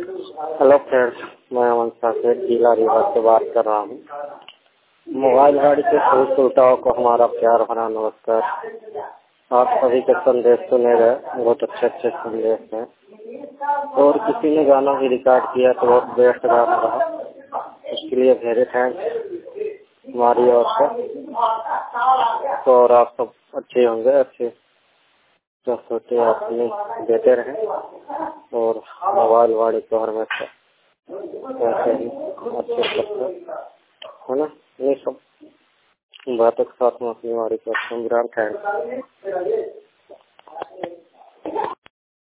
Hello friends, मैं अमन साकेत जिला रीवा से बात कर रहा हूँ। मोबाइल गाड़ी के सभी श्रोताओं को हमारा प्यार भरा नमस्कार। आप सभी के संदेश सुने गए, बहुत अच्छे अच्छे संदेश हैं और किसी ने गाना भी रिकॉर्ड किया तो बहुत बेस्ट गाना रहा, उसके लिए वेरी थैंक्स हमारी ओर से। तो और आप सब अच्छे होंगे, अच्छे जो सोचे अपने देते रहें और मोबाइल वाड़ी को हमेशा ऐसे ही अच्छे करते है ना। ये सब बातों के साथ में अपनी वाड़ी को थैंक